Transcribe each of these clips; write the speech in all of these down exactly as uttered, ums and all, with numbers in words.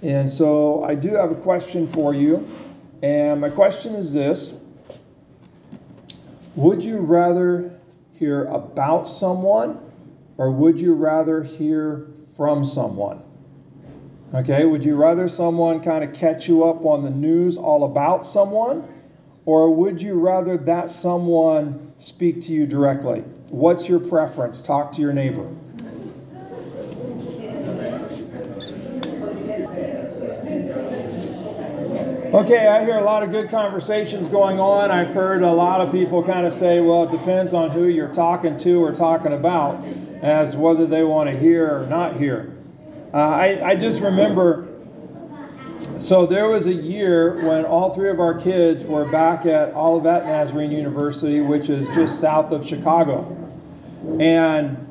And so I do have a question for you. And my question is this. Would you rather hear about someone, or would you rather hear from someone? Okay, would you rather someone kind of catch you up on the news all about someone, or would you rather that someone speak to you directly? What's your preference? Talk to your neighbor. Okay, I hear a lot of good conversations going on. I've heard a lot of people kind of say, well, it depends on who you're talking to or talking about as whether they want to hear or not hear. Uh, I, I just remember, so there was a year when all three of our kids were back at Olivet Nazarene University, which is just south of Chicago. And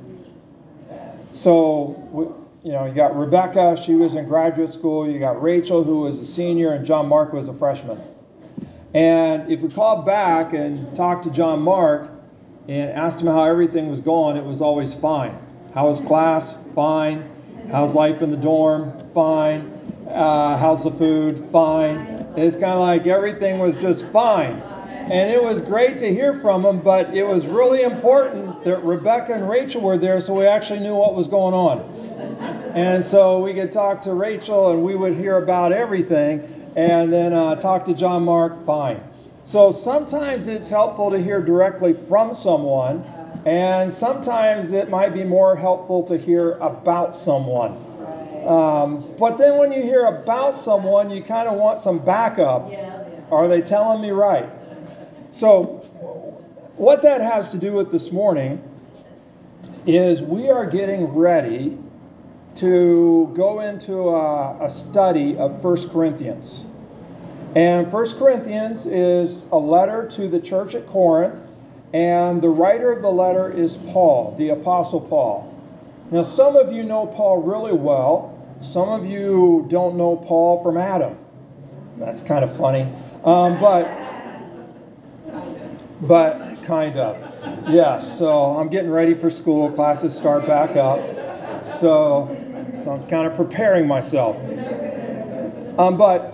so, you know, you got Rebecca, she was in graduate school. You got Rachel, who was a senior, and John Mark was a freshman. And if we called back and talked to John Mark and asked him how everything was going, it was always fine. How was class? Fine. How's life in the dorm? Fine. Uh, how's the food? Fine. It's kind of like everything was just fine. And it was great to hear from him, but it was really important that Rebecca and Rachel were there so we actually knew what was going on. And so we could talk to Rachel and we would hear about everything, and then uh, talk to John Mark, fine. So sometimes it's helpful to hear directly from someone, and sometimes it might be more helpful to hear about someone. Um, but then when you hear about someone, you kind of want some backup. Are they telling me right? So what that has to do with this morning is we are getting ready to go into a, a study of First Corinthians. And First Corinthians is a letter to the church at Corinth, and the writer of the letter is Paul, the Apostle Paul. Now, some of you know Paul really well. Some of you don't know Paul from Adam. That's kind of funny. Um, but, but kind of. Yeah, so I'm getting ready for school. Classes start back up. So, so I'm kind of preparing myself. Um, but,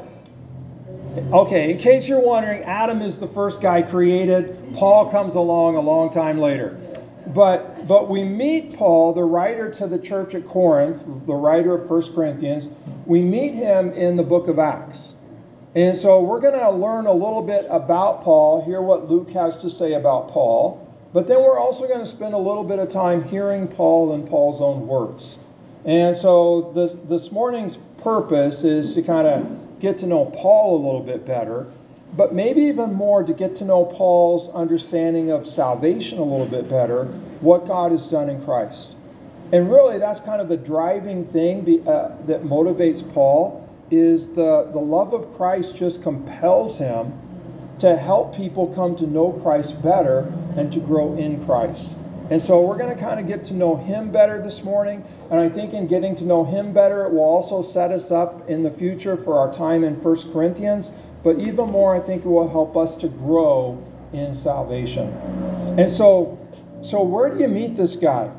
okay, in case you're wondering, Adam is the first guy created. Paul comes along a long time later. But, but we meet Paul, the writer to the church at Corinth, the writer of First Corinthians. We meet him in the book of Acts. And so we're going to learn a little bit about Paul, hear what Luke has to say about Paul. But then we're also going to spend a little bit of time hearing Paul in Paul's own words. And so this, this morning's purpose is to kind of get to know Paul a little bit better, but maybe even more to get to know Paul's understanding of salvation a little bit better, what God has done in Christ. And really, that's kind of the driving thing be, uh, that motivates Paul, is the, the love of Christ just compels him to help people come to know Christ better and to grow in Christ. And so we're going to kind of get to know him better this morning. And I think in getting to know him better, it will also set us up in the future for our time in First Corinthians. But even more, I think it will help us to grow in salvation. And so, so where do you meet this guy?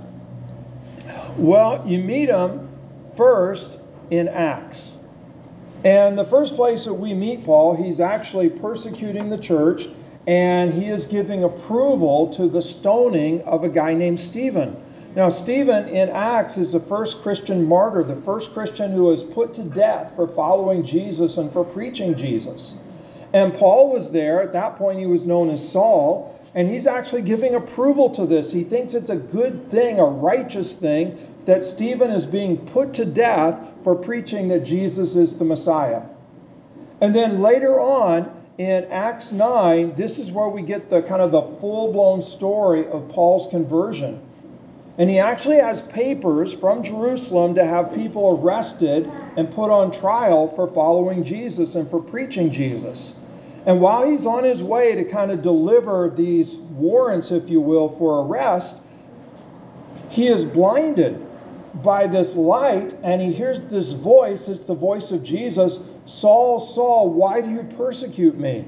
Well, you meet him first in Acts. And the first place that we meet Paul, he's actually persecuting the church, and he is giving approval to the stoning of a guy named Stephen. Now, Stephen in Acts is the first Christian martyr, the first Christian who was put to death for following Jesus and for preaching Jesus. And Paul was there. At that point, he was known as Saul, and he's actually giving approval to this. He thinks it's a good thing, a righteous thing, that Stephen is being put to death for preaching that Jesus is the Messiah. And then later on, in Acts nine, this is where we get the kind of the full-blown story of Paul's conversion. And he actually has papers from Jerusalem to have people arrested and put on trial for following Jesus and for preaching Jesus. And while he's on his way to kind of deliver these warrants, if you will, for arrest, he is blinded by this light, and he hears this voice. It's the voice of Jesus. Saul, Saul, why do you persecute me?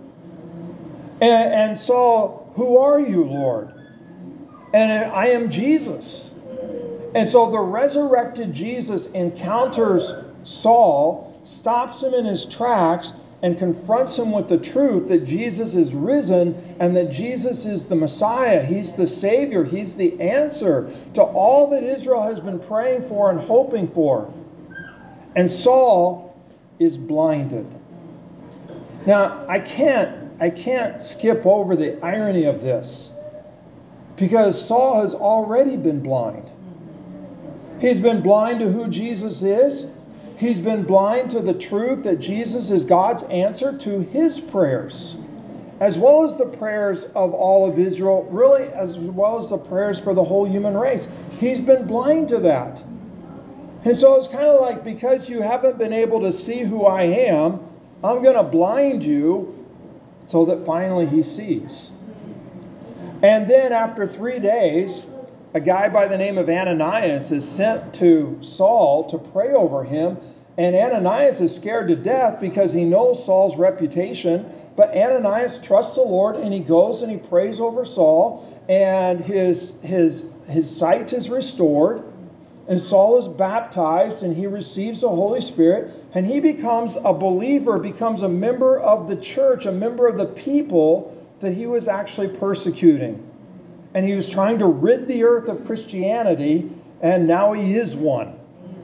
And, and Saul, who are you, Lord? And I am Jesus. And so the resurrected Jesus encounters Saul, stops him in his tracks and confronts him with the truth that Jesus is risen and that Jesus is the Messiah. He's the Savior. He's the answer to all that Israel has been praying for and hoping for. And Saul is blinded. Now, I can't, I can't skip over the irony of this, because Saul has already been blind. He's been blind to who Jesus is. He's been blind to the truth that Jesus is God's answer to his prayers, as well as the prayers of all of Israel, really as well as the prayers for the whole human race. He's been blind to that. And so it's kind of like, because you haven't been able to see who I am, I'm going to blind you so that finally he sees. And then after three days, a guy by the name of Ananias is sent to Saul to pray over him. And Ananias is scared to death because he knows Saul's reputation. But Ananias trusts the Lord, and he goes and he prays over Saul. And his, his, his sight is restored. And Saul is baptized, and he receives the Holy Spirit. And he becomes a believer, becomes a member of the church, a member of the people that he was actually persecuting. And he was trying to rid the earth of Christianity, and now he is one.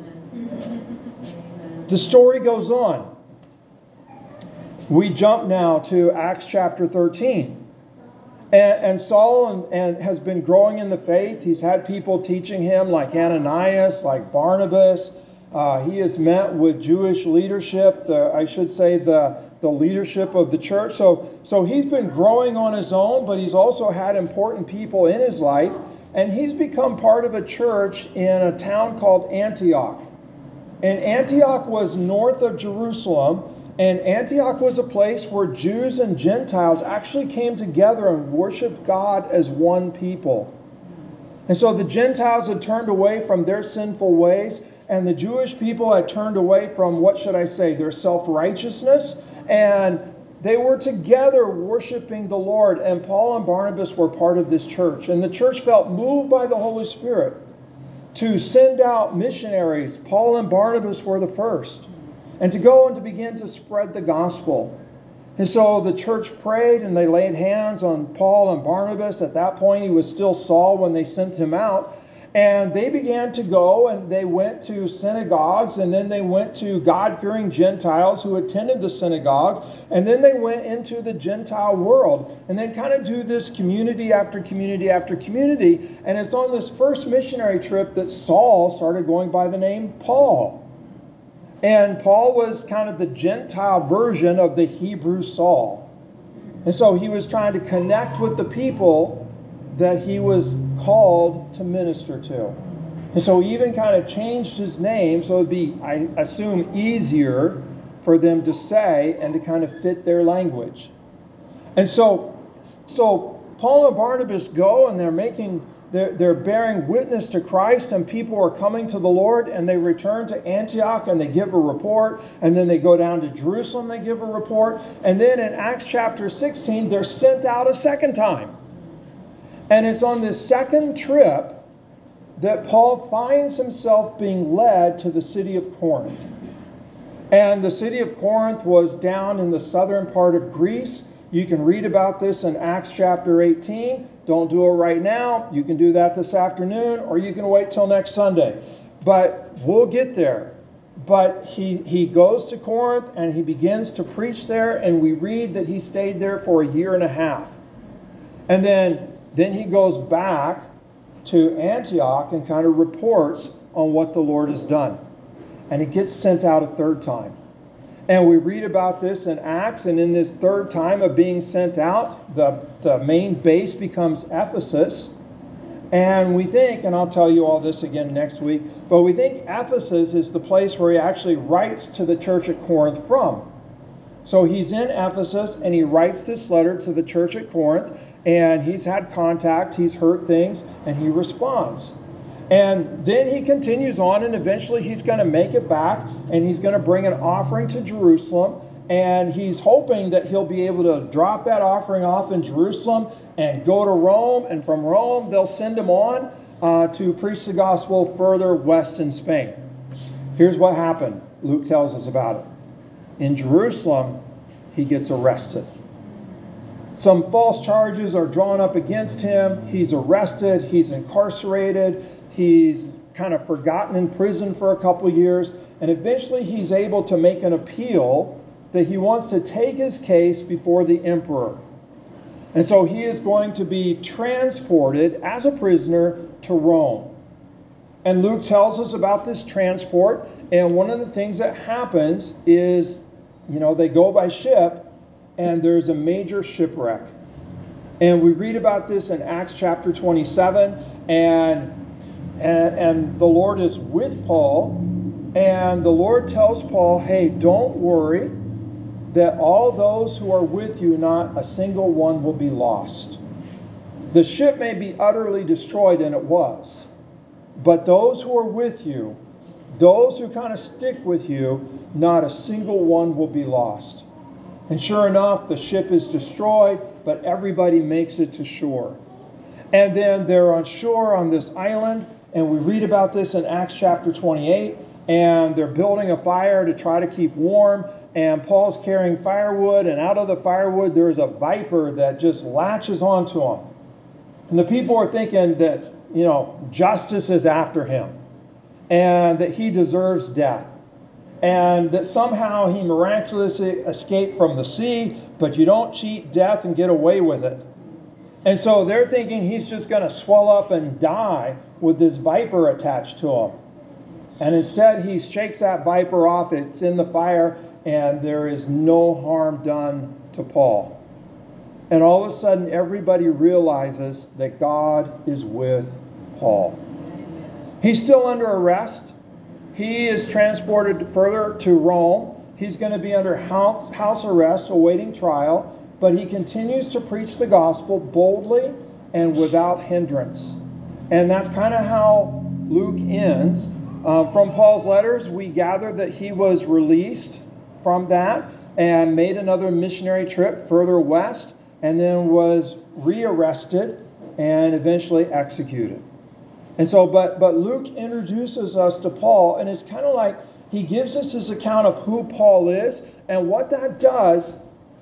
The story goes on. We jump now to Acts chapter thirteen. And, and Saul and, and has been growing in the faith. He's had people teaching him like Ananias, like Barnabas. Uh, he has met with Jewish leadership, the, I should say the, the leadership of the church. So, so he's been growing on his own, but he's also had important people in his life. And he's become part of a church in a town called Antioch. And Antioch was north of Jerusalem. And Antioch was a place where Jews and Gentiles actually came together and worshiped God as one people. And so the Gentiles had turned away from their sinful ways, and the Jewish people had turned away from, what should I say, their self-righteousness. And they were together worshiping the Lord. And Paul and Barnabas were part of this church. And the church felt moved by the Holy Spirit to send out missionaries. Paul and Barnabas were the first. And to go and to begin to spread the gospel. And so the church prayed, and they laid hands on Paul and Barnabas. At that point, he was still Saul when they sent him out. And they began to go, and they went to synagogues, and then they went to God-fearing Gentiles who attended the synagogues, and then they went into the Gentile world, and then kind of do this community after community after community. And it's on this first missionary trip that Saul started going by the name Paul. And Paul was kind of the Gentile version of the Hebrew Saul. And so he was trying to connect with the people that he was called to minister to. And so he even kind of changed his name so it would be, I assume, easier for them to say and to kind of fit their language. And so, so Paul and Barnabas go, and they're making, they're, they're bearing witness to Christ, and people are coming to the Lord, and they return to Antioch and they give a report, and then they go down to Jerusalem, they give a report, and then in Acts chapter sixteen, they're sent out a second time. And it's on this second trip that Paul finds himself being led to the city of Corinth. And the city of Corinth was down in the southern part of Greece. You can read about this in Acts chapter eighteen. Don't do it right now. You can do that this afternoon, or you can wait till next Sunday. But we'll get there. But he, he goes to Corinth, and he begins to preach there, and we read that he stayed there for a year and a half. And then Then he goes back to Antioch and kind of reports on what the Lord has done. And he gets sent out a third time. And we read about this in Acts, and in this third time of being sent out, the, the main base becomes Ephesus. And we think, and I'll tell you all this again next week, but we think Ephesus is the place where he actually writes to the church at Corinth from. So he's in Ephesus, and he writes this letter to the church at Corinth, and he's had contact, he's heard things, and he responds. And then he continues on, and eventually he's going to make it back, and he's going to bring an offering to Jerusalem, and he's hoping that he'll be able to drop that offering off in Jerusalem and go to Rome, and from Rome they'll send him on uh, to preach the gospel further west in Spain. Here's what happened. Luke tells us about it. In Jerusalem, he gets arrested. Some false charges are drawn up against him. He's arrested. He's incarcerated. He's kind of forgotten in prison for a couple of years. And eventually he's able to make an appeal that he wants to take his case before the emperor. And so he is going to be transported as a prisoner to Rome. And Luke tells us about this transport. And one of the things that happens is, you know, they go by ship and there's a major shipwreck. And we read about this in Acts chapter twenty-seven. And, and, and the Lord is with Paul. And the Lord tells Paul, hey, don't worry that all those who are with you, not a single one will be lost. The ship may be utterly destroyed, and it was. But those who are with you, those who kind of stick with you, not a single one will be lost. And sure enough, the ship is destroyed, but everybody makes it to shore. And then they're on shore on this island, and we read about this in Acts chapter twenty-eight, and they're building a fire to try to keep warm, and Paul's carrying firewood, and out of the firewood there's a viper that just latches onto him. And the people are thinking that, you know, justice is after him, and that he deserves death. And that somehow he miraculously escaped from the sea, but you don't cheat death and get away with it. And so they're thinking he's just going to swell up and die with this viper attached to him. And instead he shakes that viper off, it's in the fire, and there is no harm done to Paul. And all of a sudden everybody realizes that God is with Paul. He's still under arrest. He is transported further to Rome. He's going to be under house, house arrest awaiting trial, but he continues to preach the gospel boldly and without hindrance. And that's kind of how Luke ends. Uh, from Paul's letters, we gather that he was released from that and made another missionary trip further west, and then was rearrested and eventually executed. And so, but, but Luke introduces us to Paul, and it's kind of like he gives us his account of who Paul is, and what that does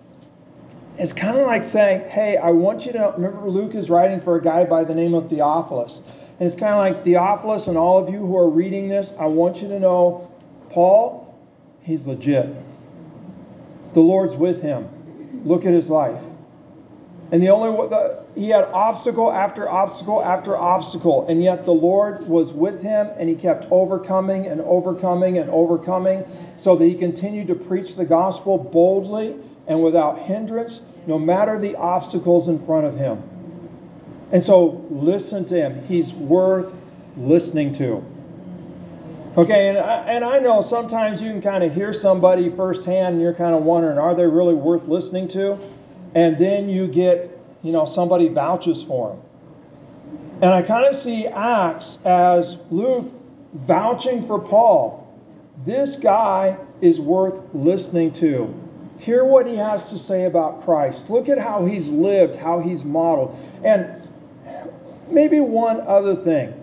is kind of like saying, hey, I want you to, remember Luke is writing for a guy by the name of Theophilus. And it's kind of like Theophilus and all of you who are reading this, I want you to know, Paul, he's legit. The Lord's with him. Look at his life. And the only the, he had obstacle after obstacle after obstacle, and yet the Lord was with him, and he kept overcoming and overcoming and overcoming, so that he continued to preach the gospel boldly and without hindrance, no matter the obstacles in front of him. And so listen to him. He's worth listening to. Okay, and I, and I know sometimes you can kind of hear somebody firsthand and you're kind of wondering, are they really worth listening to? And then you get, you know, somebody vouches for him. And I kind of see Acts as Luke vouching for Paul. This guy is worth listening to. Hear what he has to say about Christ. Look at how he's lived, how he's modeled. And maybe one other thing.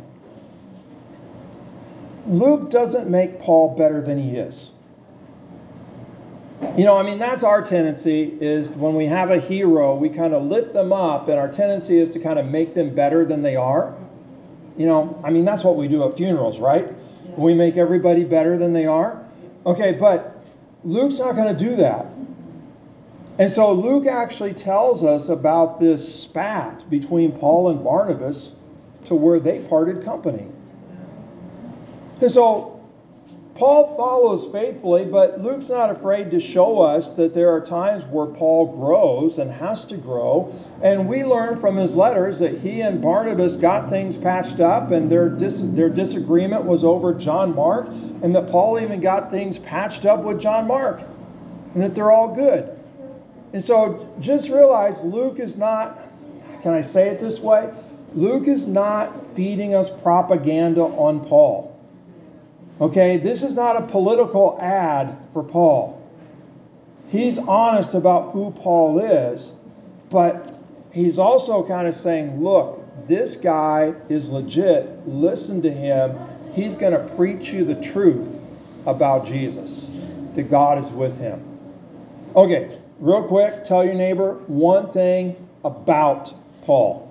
Luke doesn't make Paul better than he is. You know, I mean, that's our tendency, is when we have a hero, we kind of lift them up, and our tendency is to kind of make them better than they are. You know, I mean, that's what we do at funerals, right? We make everybody better than they are. Okay, but Luke's not going to do that. And so Luke actually tells us about this spat between Paul and Barnabas to where they parted company. And so Paul follows faithfully, but Luke's not afraid to show us that there are times where Paul grows and has to grow. And we learn from his letters that he and Barnabas got things patched up, and their, dis- their disagreement was over John Mark, and that Paul even got things patched up with John Mark, and that they're all good. And so just realize Luke is not, can I say it this way? Luke is not feeding us propaganda on Paul. Okay, this is not a political ad for Paul. He's honest about who Paul is, but he's also kind of saying, look, this guy is legit. Listen to him. He's going to preach you the truth. about Jesus, that God is with him. Okay, real quick, tell your neighbor one thing about Paul.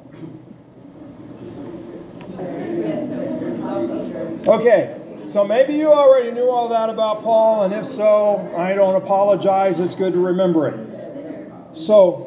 Okay, so maybe you already knew all that about Paul, and if so, I don't apologize. It's good to remember it. So,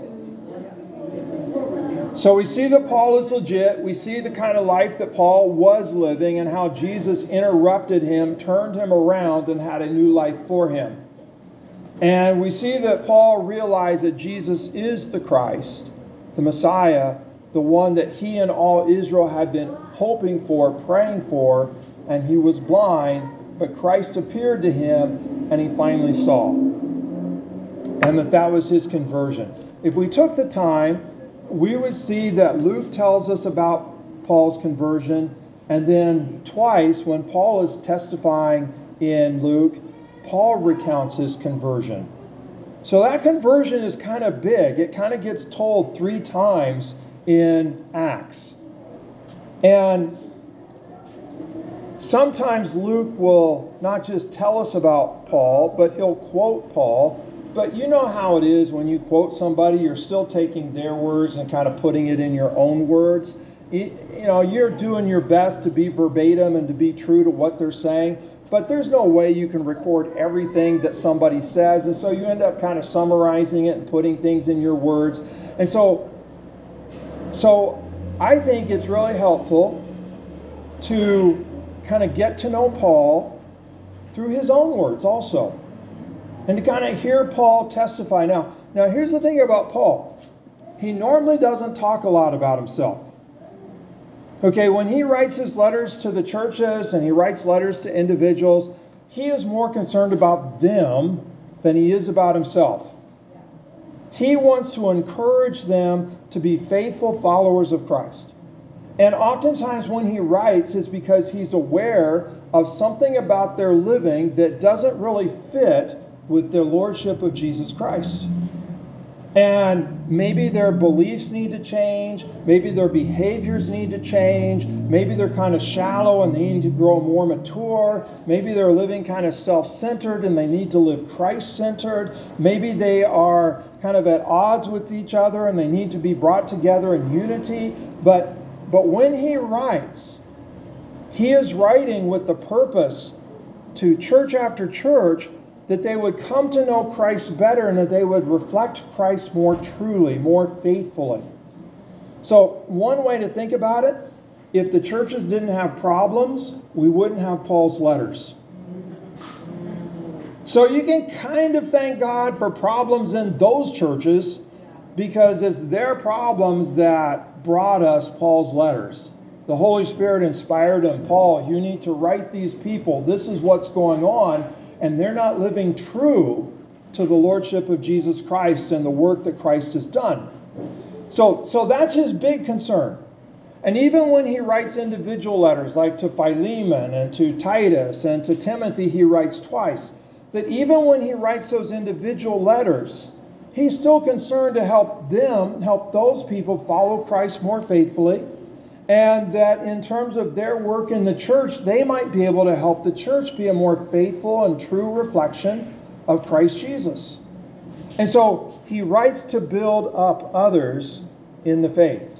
so we see that Paul is legit. We see the kind of life that Paul was living and how Jesus interrupted him, turned him around, and had a new life for him. And we see that Paul realized that Jesus is the Christ, the Messiah, the one that he and all Israel had been hoping for, praying for, and he was blind, but Christ appeared to him and he finally saw. And that that was his conversion. If we took the time, we would see that Luke tells us about Paul's conversion, and then twice when Paul is testifying in Luke, Paul recounts his conversion. So that conversion is kind of big. It kind of gets told three times in Acts. And sometimes Luke will not just tell us about Paul, but he'll quote Paul. But you know how it is when you quote somebody, you're still taking their words and kind of putting it in your own words. You know, you're doing your best to be verbatim and to be true to what they're saying, but there's no way you can record everything that somebody says, and so you end up kind of summarizing it and putting things in your words. And so, so I think it's really helpful to kind of get to know Paul through his own words also. And to kind of hear Paul testify. Now, now here's the thing about Paul. He normally doesn't talk a lot about himself. Okay, when he writes his letters to the churches and he writes letters to individuals, he is more concerned about them than he is about himself. He wants to encourage them to be faithful followers of Christ. And oftentimes when he writes, it's because he's aware of something about their living that doesn't really fit with the lordship of Jesus Christ. And maybe their beliefs need to change. Maybe their behaviors need to change. Maybe they're kind of shallow and they need to grow more mature. Maybe they're living kind of self-centered and they need to live Christ-centered. Maybe they are kind of at odds with each other and they need to be brought together in unity. But, but when he writes, he is writing with the purpose to church after church that they would come to know Christ better and that they would reflect Christ more truly, more faithfully. So one way to think about it, if the churches didn't have problems, we wouldn't have Paul's letters. So you can kind of thank God for problems in those churches because it's their problems that brought us Paul's letters. The Holy Spirit inspired him. Paul, you need to write these people. This is what's going on. And they're not living true to the lordship of Jesus Christ and the work that Christ has done. So, so that's his big concern. And even when he writes individual letters, like to Philemon and to Titus and to Timothy, he writes twice, that even when he writes those individual letters, he's still concerned to help them, help those people follow Christ more faithfully. And that in terms of their work in the church, they might be able to help the church be a more faithful and true reflection of Christ Jesus. And so he writes to build up others in the faith.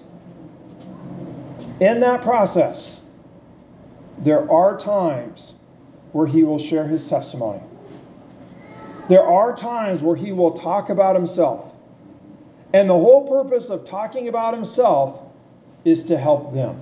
In that process, there are times where he will share his testimony. There are times where he will talk about himself. And the whole purpose of talking about himself is to help them.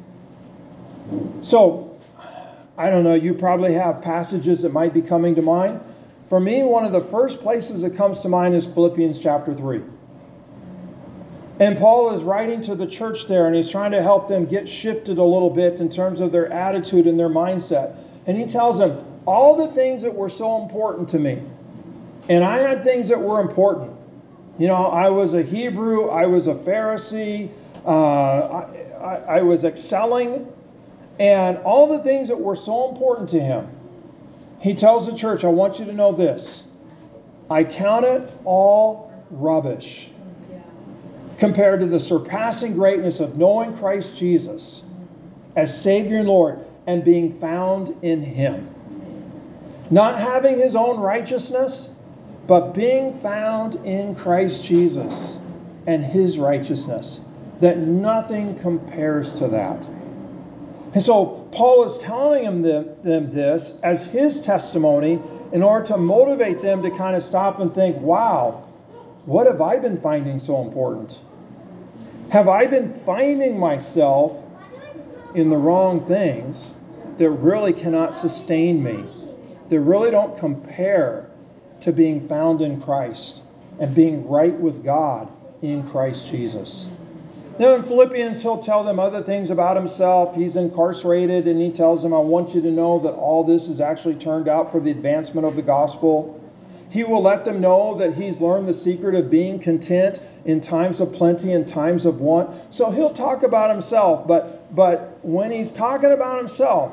So, I don't know, you probably have passages that might be coming to mind. For me, one of the first places that comes to mind is Philippians chapter three. And Paul is writing to the church there, and he's trying to help them get shifted a little bit in terms of their attitude and their mindset. And he tells them, all the things that were so important to me, and I had things that were important. You know, I was a Hebrew, I was a Pharisee, Uh, I, I, I was excelling, and all the things that were so important to him. He tells the church, I want you to know this. I count it all rubbish compared to the surpassing greatness of knowing Christ Jesus as Savior and Lord and being found in him. Not having his own righteousness, but being found in Christ Jesus and his righteousness, that nothing compares to that. And so Paul is telling them, them this as his testimony in order to motivate them to kind of stop and think, wow, what have I been finding so important? Have I been finding myself in the wrong things that really cannot sustain me, that really don't compare to being found in Christ and being right with God in Christ Jesus? Now in Philippians, he'll tell them other things about himself. He's incarcerated, and he tells them, I want you to know that all this has actually turned out for the advancement of the gospel. He will let them know that he's learned the secret of being content in times of plenty and times of want. So he'll talk about himself, but, but when he's talking about himself,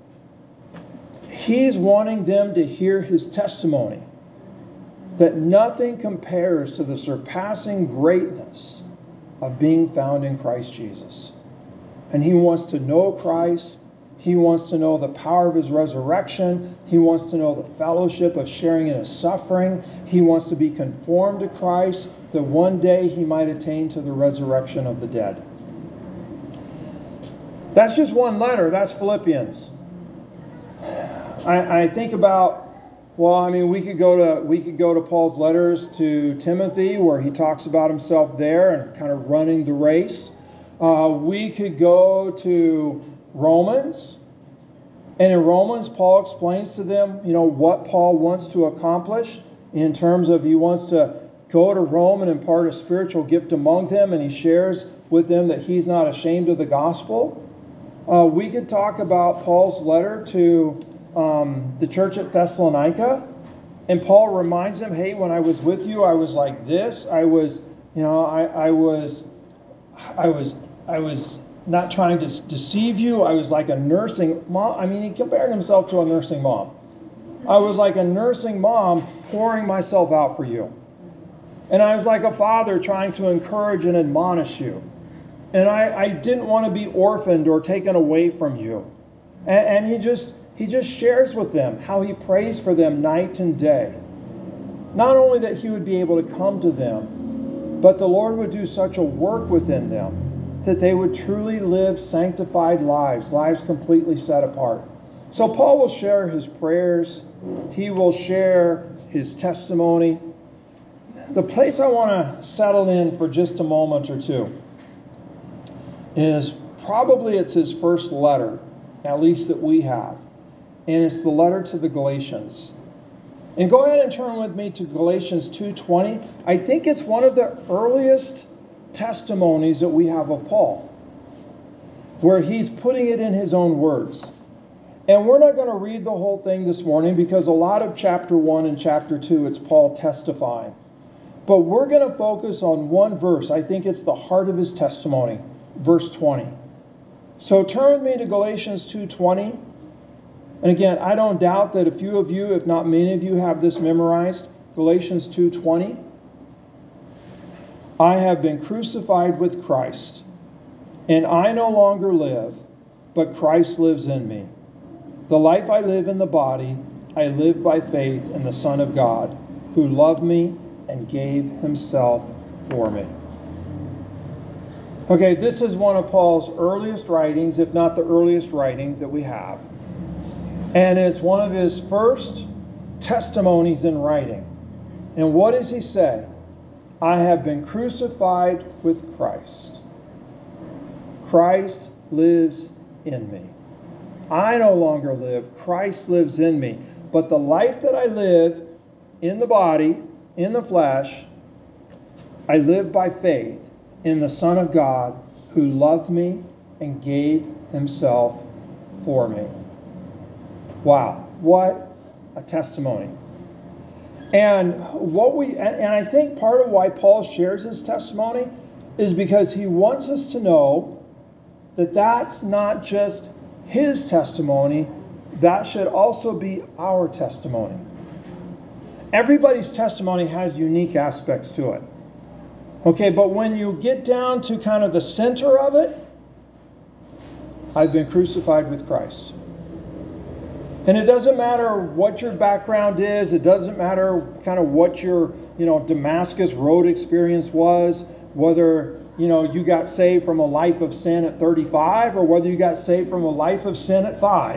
he's wanting them to hear his testimony, that nothing compares to the surpassing greatness of being found in Christ Jesus. And he wants to know Christ. He wants to know the power of his resurrection. He wants to know the fellowship of sharing in his suffering. He wants to be conformed to Christ, that one day he might attain to the resurrection of the dead. That's just one letter. That's Philippians. I, I think about, well, I mean, we could go to we could go to Paul's letters to Timothy, where he talks about himself there and kind of running the race. Uh, we could go to Romans, and in Romans, Paul explains to them, you know, what Paul wants to accomplish in terms of he wants to go to Rome and impart a spiritual gift among them, and he shares with them that he's not ashamed of the gospel. Uh, we could talk about Paul's letter to Um, the church at Thessalonica, and Paul reminds them, hey, when I was with you, I was like this. I was, you know, I, I was, I was, I was not trying to deceive you. I was like a nursing mom. I mean, he compared himself to a nursing mom. I was like a nursing mom pouring myself out for you. And I was like a father trying to encourage and admonish you. And I, I didn't want to be orphaned or taken away from you. And, and he just... He just shares with them how he prays for them night and day. Not only that he would be able to come to them, but the Lord would do such a work within them that they would truly live sanctified lives, lives completely set apart. So Paul will share his prayers. He will share his testimony. The place I want to settle in for just a moment or two is probably it's his first letter, at least that we have. And it's the letter to the Galatians. And go ahead and turn with me to Galatians two twenty. I think it's one of the earliest testimonies that we have of Paul, where he's putting it in his own words. And we're not going to read the whole thing this morning because a lot of chapter one and chapter two, it's Paul testifying. But we're going to focus on one verse. I think it's the heart of his testimony, verse twenty. So turn with me to Galatians two twenty. And again, I don't doubt that a few of you, if not many of you, have this memorized. Galatians two twenty. I have been crucified with Christ, and I no longer live, but Christ lives in me. The life I live in the body, I live by faith in the Son of God, who loved me and gave himself for me. Okay, this is one of Paul's earliest writings, if not the earliest writing that we have. And it's one of his first testimonies in writing. And what does he say? I have been crucified with Christ. Christ lives in me. I no longer live. Christ lives in me. But the life that I live in the body, in the flesh, I live by faith in the Son of God who loved me and gave himself for me. Wow, what a testimony. And what we and, and I think part of why Paul shares his testimony is because he wants us to know that that's not just his testimony, that should also be our testimony. Everybody's testimony has unique aspects to it. Okay, but when you get down to kind of the center of it, I've been crucified with Christ. And it doesn't matter what your background is. It doesn't matter kind of what your, you know, Damascus Road experience was, whether, you know, you got saved from a life of sin at thirty-five or whether you got saved from a life of sin at five.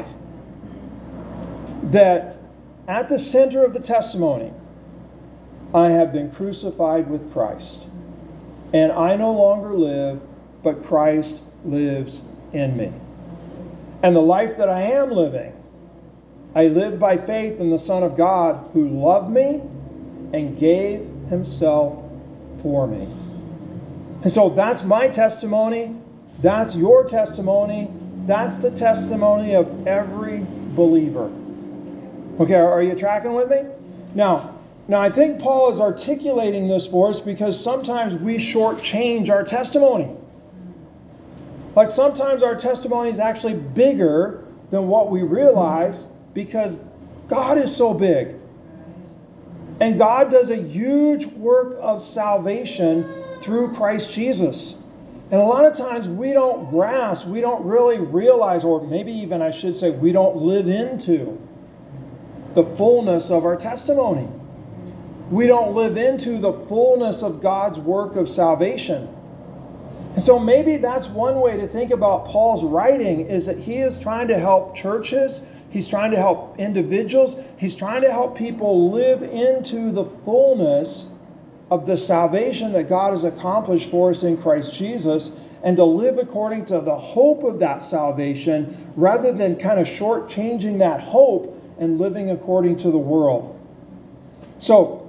That at the center of the testimony, I have been crucified with Christ. And I no longer live, but Christ lives in me. And the life that I am living, I live by faith in the Son of God who loved me and gave himself for me. And so that's my testimony. That's your testimony. That's the testimony of every believer. Okay, are you tracking with me? Now, now I think Paul is articulating this for us because sometimes we shortchange our testimony. Like sometimes our testimony is actually bigger than what we realize because God is so big. And God does a huge work of salvation through Christ Jesus. And a lot of times we don't grasp, we don't really realize, or maybe even I should say, we don't live into the fullness of our testimony. We don't live into the fullness of God's work of salvation. And so maybe that's one way to think about Paul's writing, is that he is trying to help churches, he's trying to help individuals, he's trying to help people live into the fullness of the salvation that God has accomplished for us in Christ Jesus, and to live according to the hope of that salvation rather than kind of shortchanging that hope and living according to the world. So,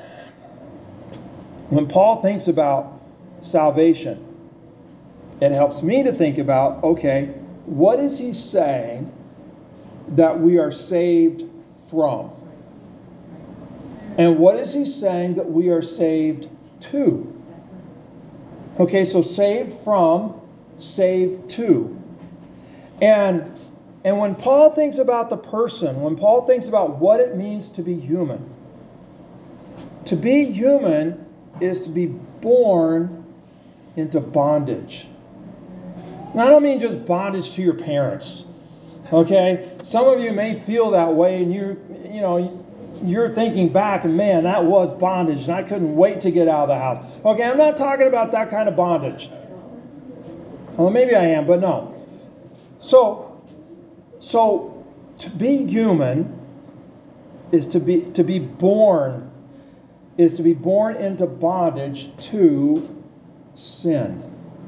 when Paul thinks about salvation, it helps me to think about, okay, what is he saying that we are saved from? And what is he saying that we are saved to? Okay, so saved from, saved to. And, and when Paul thinks about the person, when Paul thinks about what it means to be human, to be human is to be born into bondage. Now, I don't mean just bondage to your parents. Okay? Some of you may feel that way, and you, you know, you're thinking back, and man, that was bondage, and I couldn't wait to get out of the house. Okay, I'm not talking about that kind of bondage. Well, maybe I am, but no. So, so to be human is to be to be born is to be born into bondage to sin.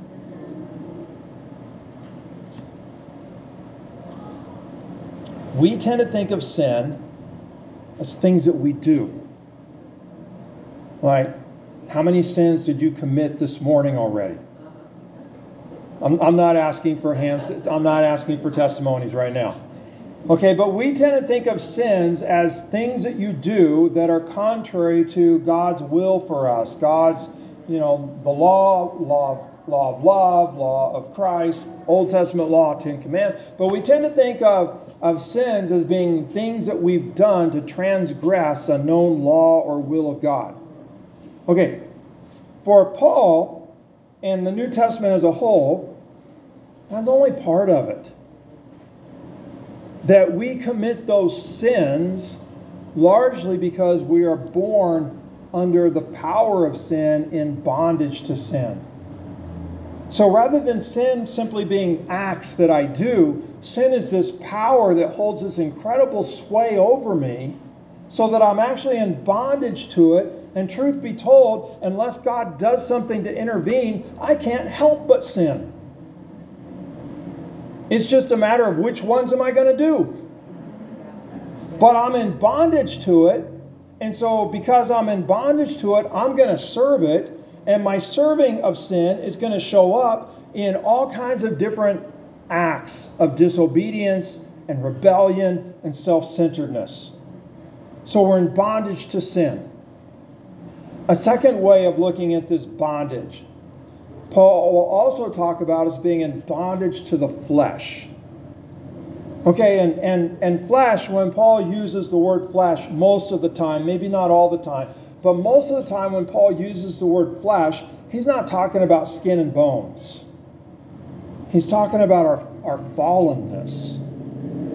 We tend to think of sin as things that we do. Like, how many sins did you commit this morning already? I'm, I'm not asking for hands. I'm not asking for testimonies right now. Okay, but we tend to think of sins as things that you do that are contrary to God's will for us. God's, you know, the law, law, law of love, law of Christ, Old Testament law, Ten Commandments. But we tend to think of, of sins as being things that we've done to transgress a known law or will of God. Okay, for Paul and the New Testament as a whole, that's only part of it. That we commit those sins largely because we are born under the power of sin, in bondage to sin. So rather than sin simply being acts that I do, sin is this power that holds this incredible sway over me so that I'm actually in bondage to it. And truth be told, unless God does something to intervene, I can't help but sin. It's just a matter of which ones am I going to do. But I'm in bondage to it. And so because I'm in bondage to it, I'm going to serve it. And my serving of sin is going to show up in all kinds of different acts of disobedience and rebellion and self-centeredness. So we're in bondage to sin. A second way of looking at this bondage, Paul will also talk about as being in bondage to the flesh. Okay, and, and, and flesh, when Paul uses the word flesh most of the time, maybe not all the time, but most of the time when Paul uses the word flesh, he's not talking about skin and bones. He's talking about our, our fallenness.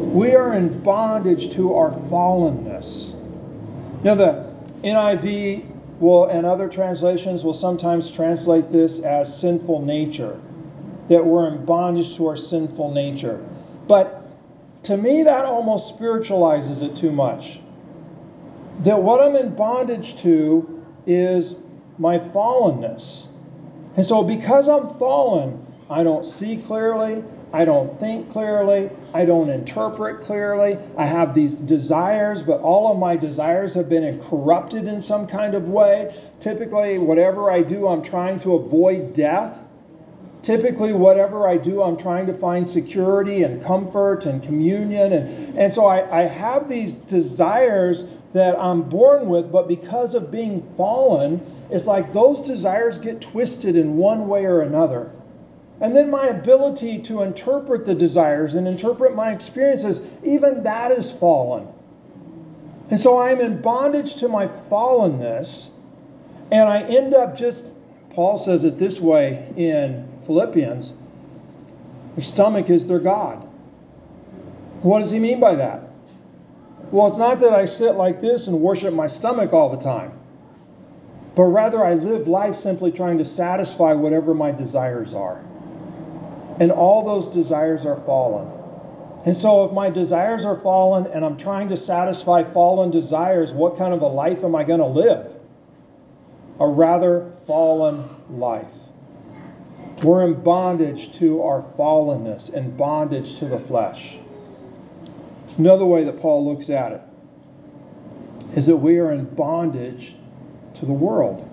We are in bondage to our fallenness. Now, the N I V will, and other translations will sometimes translate this as sinful nature, that we're in bondage to our sinful nature. But to me, that almost spiritualizes it too much. That what I'm in bondage to is my fallenness. And so because I'm fallen, I don't see clearly, I don't think clearly, I don't interpret clearly. I have these desires, but all of my desires have been corrupted in some kind of way. Typically, whatever I do, I'm trying to avoid death. Typically, whatever I do, I'm trying to find security and comfort and communion. And, and so I, I have these desires that I'm born with, but because of being fallen, it's like those desires get twisted in one way or another. And then my ability to interpret the desires and interpret my experiences, even that is fallen. And so I'm in bondage to my fallenness, and I end up just, Paul says it this way in Philippians, their stomach is their God. What does he mean by that? Well, it's not that I sit like this and worship my stomach all the time, but rather I live life simply trying to satisfy whatever my desires are. And all those desires are fallen. And so if my desires are fallen and I'm trying to satisfy fallen desires, what kind of a life am I going to live? A rather fallen life. We're in bondage to our fallenness and bondage to the flesh. Another way that Paul looks at it is that we are in bondage to the world.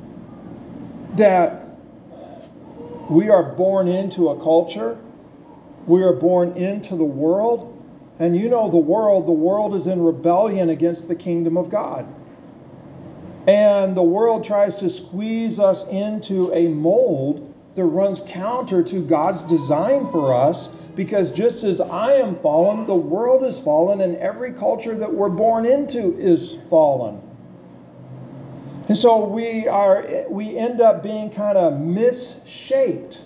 That we are born into a culture. We are born into the world. And you know the world, the world is in rebellion against the kingdom of God. And the world tries to squeeze us into a mold that runs counter to God's design for us, because just as I am fallen, the world is fallen, and every culture that we're born into is fallen. And so we are we end up being kind of misshaped.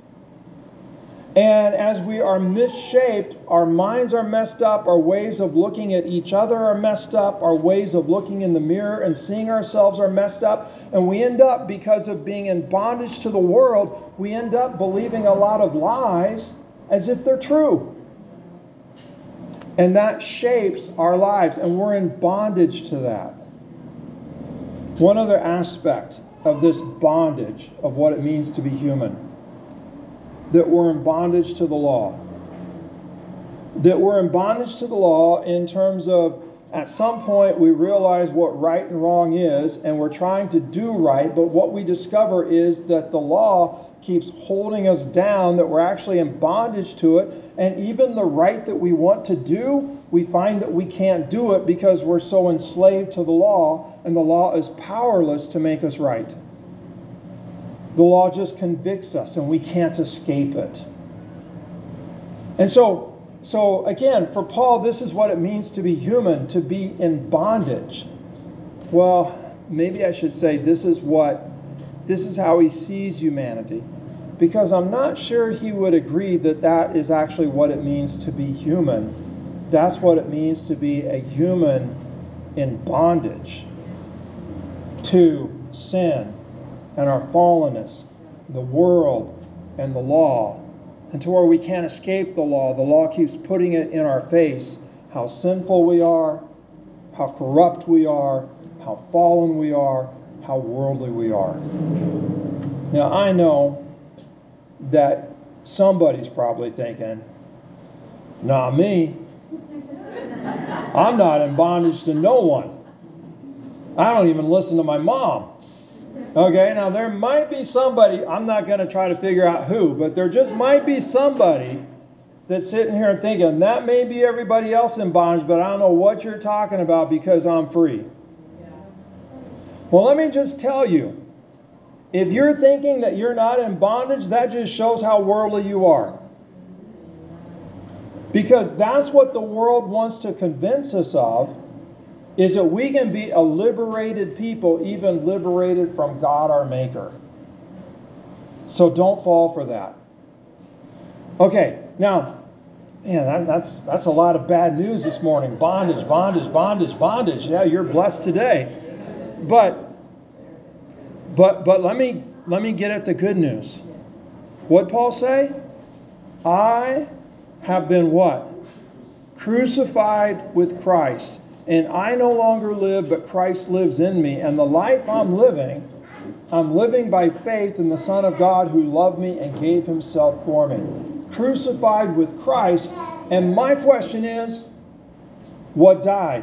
And as we are misshaped, our minds are messed up, our ways of looking at each other are messed up, our ways of looking in the mirror and seeing ourselves are messed up, and we end up, because of being in bondage to the world, we end up believing a lot of lies as if they're true. And that shapes our lives, and we're in bondage to that. One other aspect of this bondage, of what it means to be human, that we're in bondage to the law. That we're in bondage to the law in terms of, at some point we realize what right and wrong is, and we're trying to do right, but what we discover is that the law keeps holding us down, that we're actually in bondage to it, and even the right that we want to do, we find that we can't do it because we're so enslaved to the law, and the law is powerless to make us right. The law just convicts us, and we can't escape it. And so, so again, for Paul, this is what it means to be human, to be in bondage. Well, maybe I should say this is what, this is how he sees humanity. Because I'm not sure he would agree that that is actually what it means to be human. That's what it means to be a human in bondage to sin and our fallenness, the world and the law, and to where we can't escape the law. The law keeps putting it in our face, how sinful we are, how corrupt we are, how fallen we are, how worldly we are. Now, I know that somebody's probably thinking, not me. I'm not in bondage to no one. I don't even listen to my mom. Okay, now there might be somebody, I'm not going to try to figure out who, but there just might be somebody that's sitting here and thinking, that may be everybody else in bondage, but I don't know what you're talking about because I'm free. Yeah. Well, let me just tell you, if you're thinking that you're not in bondage, that just shows how worldly you are. Because that's what the world wants to convince us of, is that we can be a liberated people, even liberated from God our Maker. So don't fall for that. Okay, now, Man, that, that's, that's a lot of bad news this morning. Bondage, bondage, bondage, bondage. Yeah, you're blessed today. But, but, but let me, let me get at the good news. What'd Paul say? I have been what? Crucified with Christ. And I no longer live, but Christ lives in me. And the life I'm living, I'm living by faith in the Son of God who loved me and gave himself for me. Crucified with Christ. And my question is, what died?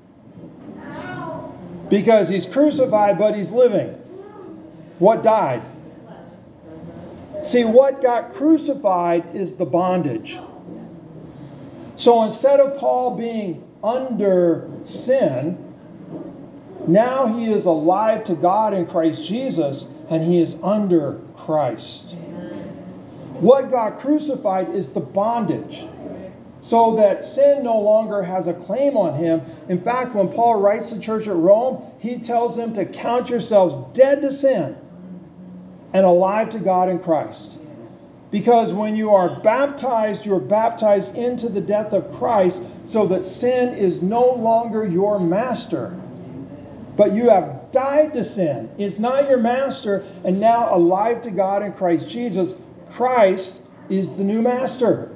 Because he's crucified, but he's living. What died? See, what got crucified is the bondage. So instead of Paul being under sin, now he is alive to God in Christ Jesus, and he is under Christ. What got crucified is the bondage, so that sin no longer has a claim on him. In fact, when Paul writes to the church at Rome, he tells them to count yourselves dead to sin and alive to God in Christ. Because when you are baptized, you are baptized into the death of Christ, so that sin is no longer your master. But you have died to sin. It's not your master, and now alive to God in Christ Jesus. Christ is the new master.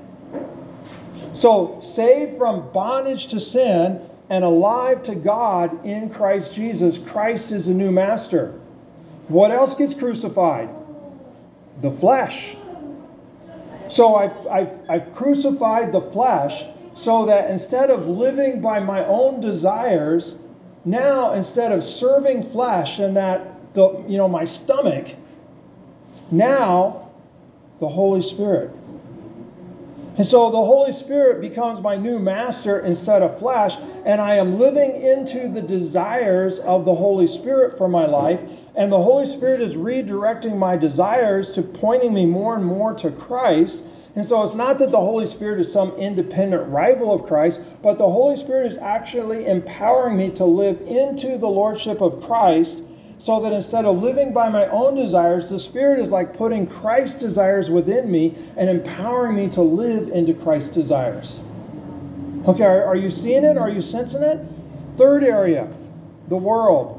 So, saved from bondage to sin and alive to God in Christ Jesus, Christ is the new master. What else gets crucified? The flesh. So I've, I've, I've crucified the flesh so that instead of living by my own desires, now instead of serving flesh and that, the, you know, my stomach, now the Holy Spirit. And so the Holy Spirit becomes my new master instead of flesh, and I am living into the desires of the Holy Spirit for my life. And the Holy Spirit is redirecting my desires to pointing me more and more to Christ. And so it's not that the Holy Spirit is some independent rival of Christ, but the Holy Spirit is actually empowering me to live into the Lordship of Christ, so that instead of living by my own desires, the Spirit is like putting Christ's desires within me and empowering me to live into Christ's desires. Okay, are, are you seeing it? Are you sensing it? Third area, the world.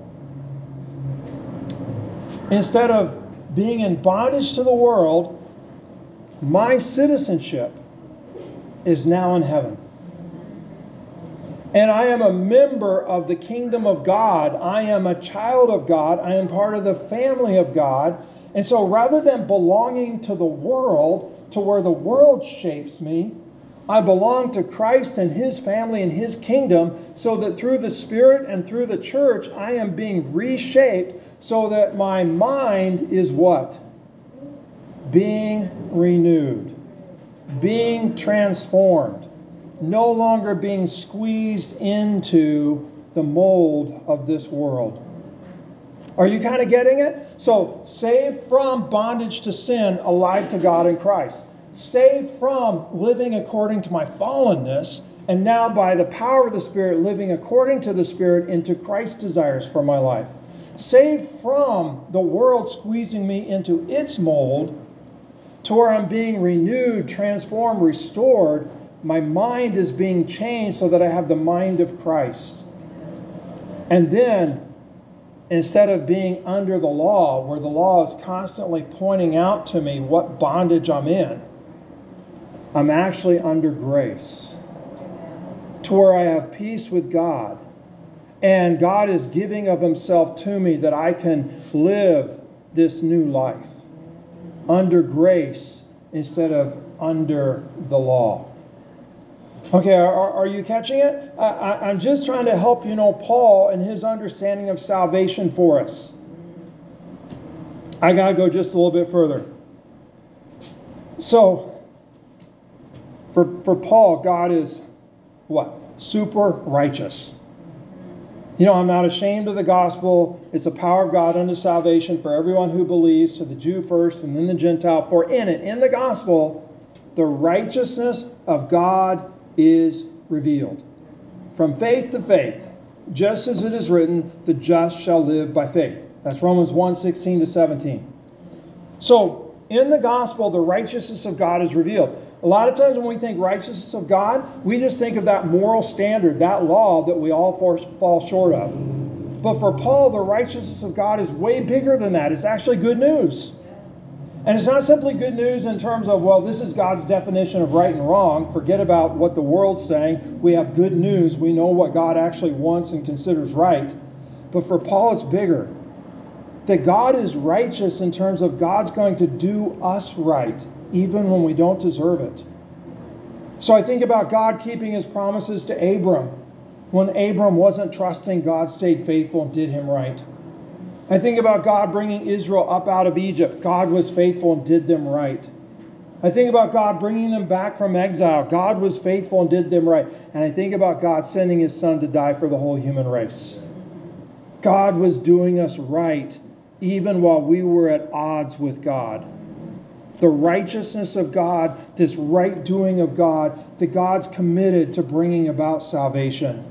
Instead of being in bondage to the world, my citizenship is now in heaven. And I am a member of the kingdom of God. I am a child of God. I am part of the family of God. And so rather than belonging to the world, to where the world shapes me, I belong to Christ and his family and his kingdom, so that through the Spirit and through the church, I am being reshaped so that my mind is what? Being renewed, being transformed, no longer being squeezed into the mold of this world. Are you kind of getting it? So, saved from bondage to sin, alive to God in Christ. Saved from living according to my fallenness, and now by the power of the Spirit, living according to the Spirit into Christ's desires for my life. Saved from the world squeezing me into its mold, to where I'm being renewed, transformed, restored. My mind is being changed so that I have the mind of Christ. And then, instead of being under the law, where the law is constantly pointing out to me what bondage I'm in, I'm actually under grace, to where I have peace with God. And God is giving of himself to me that I can live this new life under grace instead of under the law. Okay, are, are you catching it? I, I, I'm just trying to help you know Paul and his understanding of salvation for us. I got to go just a little bit further. So, for, for Paul, God is what? Super righteous. You know, I'm not ashamed of the gospel. It's the power of God unto salvation for everyone who believes, to the Jew first and then the Gentile. For in it, in the gospel, the righteousness of God is revealed. From faith to faith, just as it is written, the just shall live by faith. That's Romans one, sixteen to seventeen. So, in the gospel, the righteousness of God is revealed. A lot of times when we think righteousness of God, we just think of that moral standard, that law that we all fall short of. But for Paul, the righteousness of God is way bigger than that. It's actually good news. And it's not simply good news in terms of, well, this is God's definition of right and wrong. Forget about what the world's saying. We have good news. We know what God actually wants and considers right. But for Paul, it's bigger. That God is righteous in terms of God's going to do us right, even when we don't deserve it. So I think about God keeping his promises to Abram. When Abram wasn't trusting, God stayed faithful and did him right. I think about God bringing Israel up out of Egypt. God was faithful and did them right. I think about God bringing them back from exile. God was faithful and did them right. And I think about God sending his son to die for the whole human race. God was doing us right even while we were at odds with God. The righteousness of God, this right doing of God, that God's committed to bringing about salvation.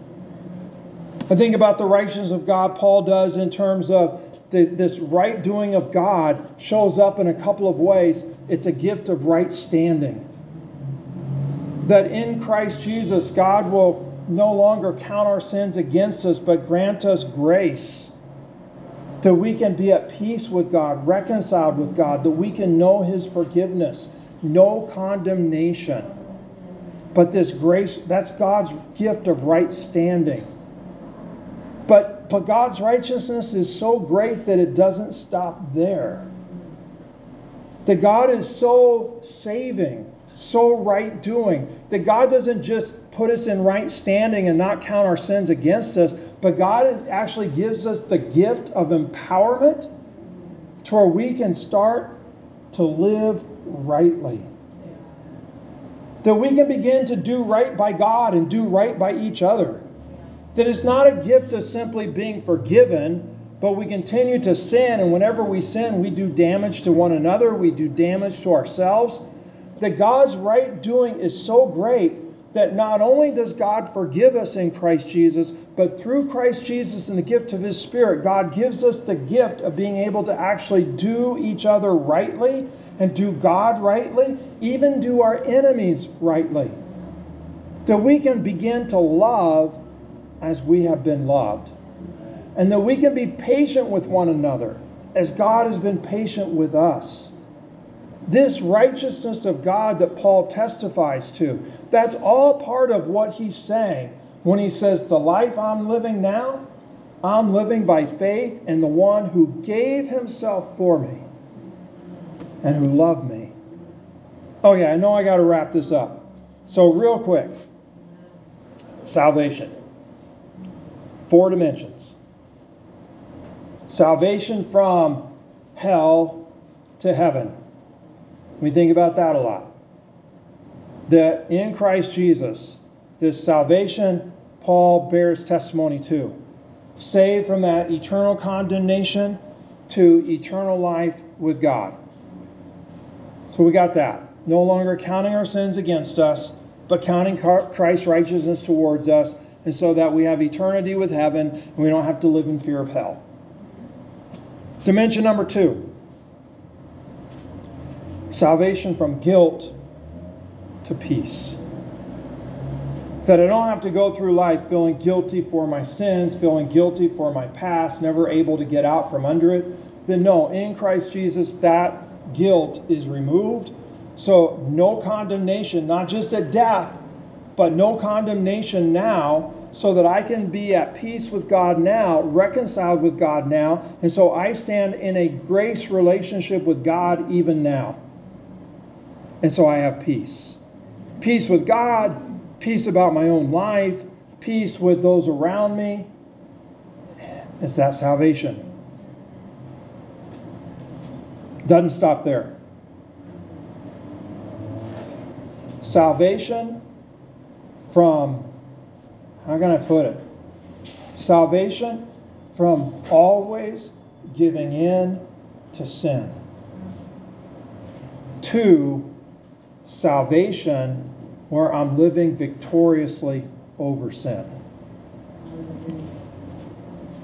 I think about the righteousness of God Paul does in terms of the, this right doing of God shows up in a couple of ways. It's a gift of right standing. That in Christ Jesus, God will no longer count our sins against us, but grant us grace. That we can be at peace with God, reconciled with God, that we can know his forgiveness, no condemnation. But this grace, that's God's gift of right standing. But, but God's righteousness is so great that it doesn't stop there. That God is so saving, so right doing, that God doesn't just put us in right standing and not count our sins against us, but God is, actually gives us the gift of empowerment to where we can start to live rightly. That we can begin to do right by God and do right by each other. That it's not a gift of simply being forgiven, but we continue to sin, and whenever we sin, we do damage to one another, we do damage to ourselves. That God's right doing is so great that not only does God forgive us in Christ Jesus, but through Christ Jesus and the gift of his Spirit, God gives us the gift of being able to actually do each other rightly and do God rightly, even do our enemies rightly. That we can begin to love as we have been loved. And that we can be patient with one another as God has been patient with us. This righteousness of God that Paul testifies to, that's all part of what he's saying when he says, the life I'm living now, I'm living by faith in the one who gave himself for me and who loved me. Okay, I know I got to wrap this up. So real quick, salvation. Four dimensions. Salvation from hell to heaven. We think about that a lot. That in Christ Jesus, this salvation, Paul bears testimony to. Saved from that eternal condemnation to eternal life with God. So we got that. No longer counting our sins against us, but counting Christ's righteousness towards us, and so that we have eternity with heaven, and we don't have to live in fear of hell. Dimension number two. Salvation from guilt to peace. That I don't have to go through life feeling guilty for my sins, feeling guilty for my past, never able to get out from under it. Then no, in Christ Jesus, that guilt is removed. So no condemnation, not just at death, but no condemnation now, so that I can be at peace with God now, reconciled with God now. And so I stand in a grace relationship with God even now. And so I have peace. Peace with God, peace about my own life, peace with those around me. It's that salvation. Doesn't stop there. Salvation from, how can I put it? Salvation from always giving in to sin. To salvation where I'm living victoriously over sin.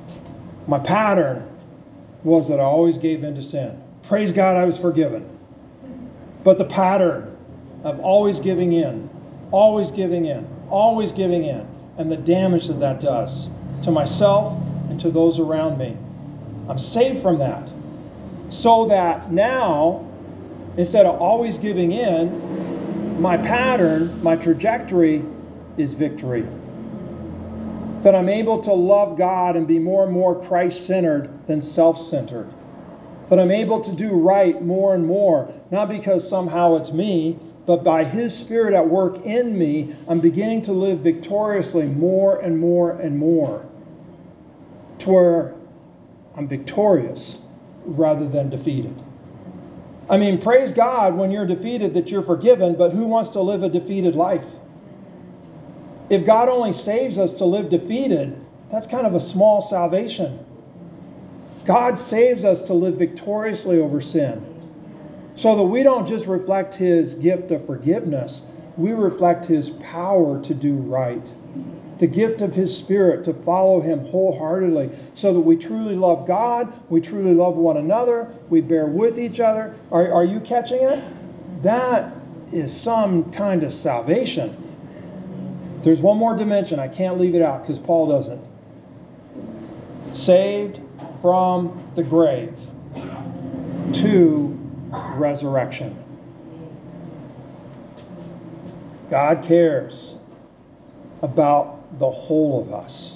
My pattern was that I always gave in to sin. Praise God, I was forgiven. But the pattern of always giving in, always giving in, always giving in, and the damage that that does to myself and to those around me. I'm saved from that. So that now, instead of always giving in, my pattern, my trajectory is victory. That I'm able to love God and be more and more Christ-centered than self-centered. That I'm able to do right more and more, not because somehow it's me, but by His Spirit at work in me, I'm beginning to live victoriously more and more and more. To where I'm victorious rather than defeated. I mean, praise God when you're defeated that you're forgiven, but who wants to live a defeated life? If God only saves us to live defeated, that's kind of a small salvation. God saves us to live victoriously over sin, so that we don't just reflect His gift of forgiveness, we reflect His power to do right. The gift of His Spirit to follow Him wholeheartedly, so that we truly love God, we truly love one another, we bear with each other. Are, are you catching it? That is some kind of salvation. There's one more dimension. I can't leave it out because Paul doesn't. Saved from the grave to resurrection. God cares about the whole of us.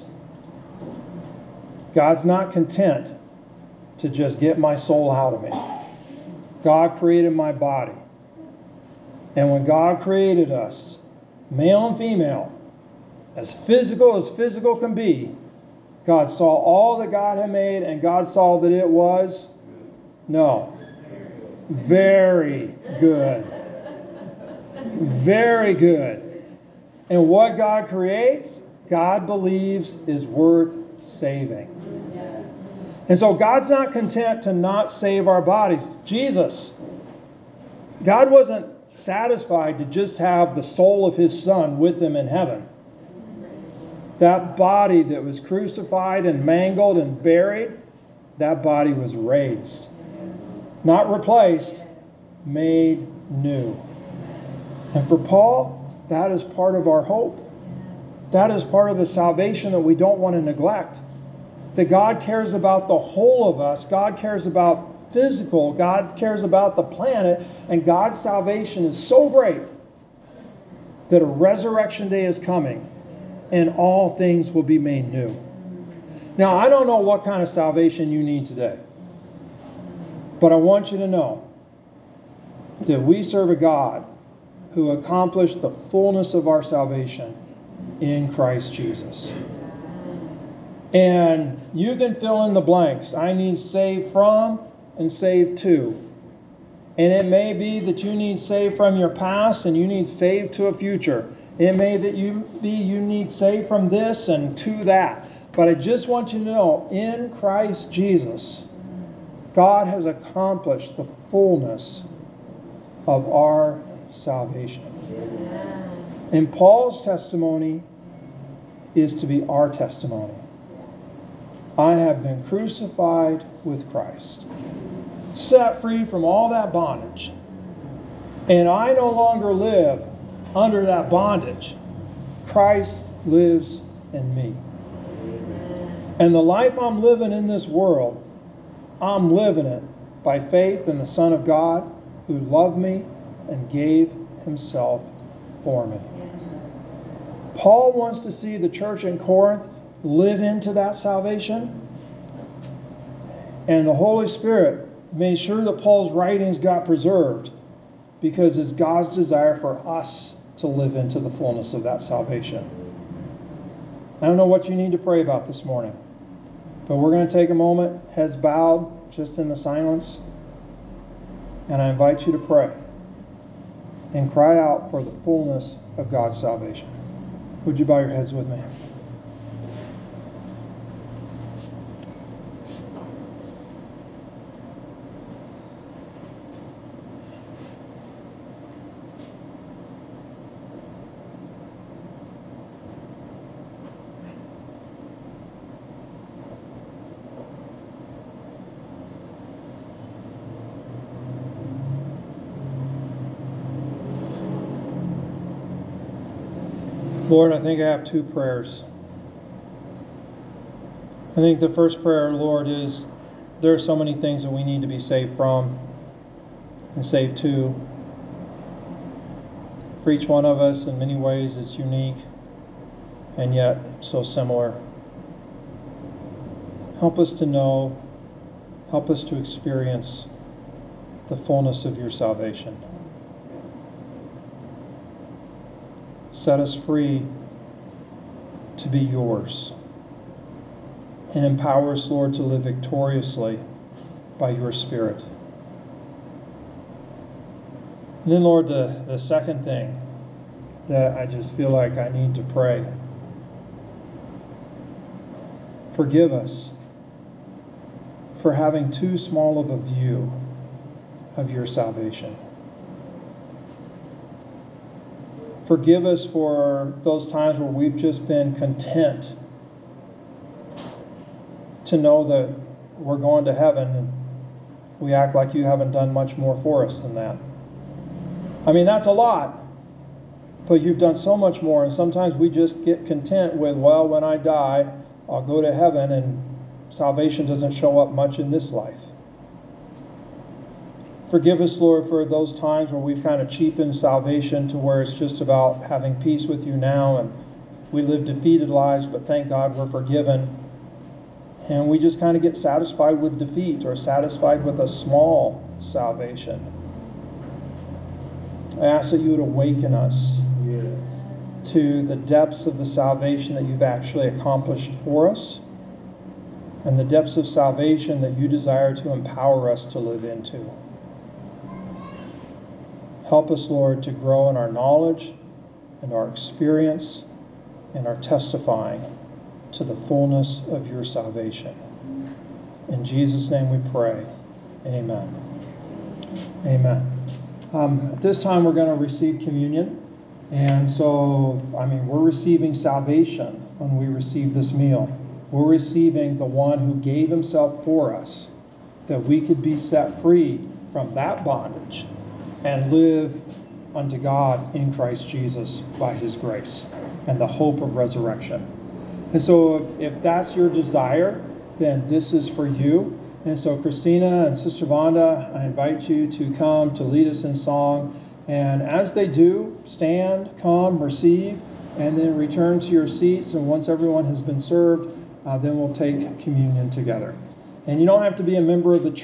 God's not content to just get my soul out of me. God created my body. And when God created us, male and female, as physical as physical can be, God saw all that God had made, and God saw that it was, no, very good. Very good. And what God creates, God believes is worth saving. And so God's not content to not save our bodies. Jesus, God wasn't satisfied to just have the soul of His Son with Him in heaven. That body that was crucified and mangled and buried, that body was raised. Not replaced, made new. And for Paul, that is part of our hope. That is part of the salvation that we don't want to neglect. That God cares about the whole of us. God cares about physical. God cares about the planet. And God's salvation is so great that a resurrection day is coming and all things will be made new. Now, I don't know what kind of salvation you need today, but I want you to know that we serve a God who accomplished the fullness of our salvation in Christ Jesus. And you can fill in the blanks. I need saved from and saved to. And it may be that you need saved from your past and you need saved to a future. It may that you be you need saved from this and to that. But I just want you to know, in Christ Jesus, God has accomplished the fullness of our salvation. And Paul's testimony is to be our testimony. I have been crucified with Christ, set free from all that bondage. And I no longer live under that bondage. Christ lives in me. And the life I'm living in this world, I'm living it by faith in the Son of God who loved me and gave Himself for me. Paul wants to see the church in Corinth live into that salvation. And the Holy Spirit made sure that Paul's writings got preserved because it's God's desire for us to live into the fullness of that salvation. I don't know what you need to pray about this morning, but we're going to take a moment, heads bowed, just in the silence, and I invite you to pray and cry out for the fullness of God's salvation. Would you bow your heads with me? Lord, I think I have two prayers. I think the first prayer, Lord, is there are so many things that we need to be saved from and saved to. For each one of us, in many ways, it's unique and yet so similar. Help us to know, help us to experience the fullness of your salvation. Set us free to be yours. And empower us, Lord, to live victoriously by your Spirit. And then, Lord, the, the second thing that I just feel like I need to pray. Forgive us for having too small of a view of your salvation. Forgive us for those times where we've just been content to know that we're going to heaven, and we act like you haven't done much more for us than that. I mean, that's a lot, but you've done so much more, and sometimes we just get content with, well, when I die, I'll go to heaven, and salvation doesn't show up much in this life. Forgive us, Lord, for those times where we've kind of cheapened salvation to where it's just about having peace with you now, and we live defeated lives, but thank God we're forgiven. And we just kind of get satisfied with defeat or satisfied with a small salvation. I ask that you would awaken us yeah. to the depths of the salvation that you've actually accomplished for us, and the depths of salvation that you desire to empower us to live into. Help us, Lord, to grow in our knowledge and our experience and our testifying to the fullness of your salvation. In Jesus' name we pray. Amen. Amen. Um, at this time, we're going to receive communion. And so, I mean, we're receiving salvation when we receive this meal. We're receiving the one who gave himself for us, that we could be set free from that bondage and live unto God in Christ Jesus by his grace and the hope of resurrection. And so if that's your desire, then this is for you. And so Christina and Sister Vonda, I invite you to come to lead us in song. And as they do, stand, come, receive, and then return to your seats. And once everyone has been served, uh, then we'll take communion together. And you don't have to be a member of the church.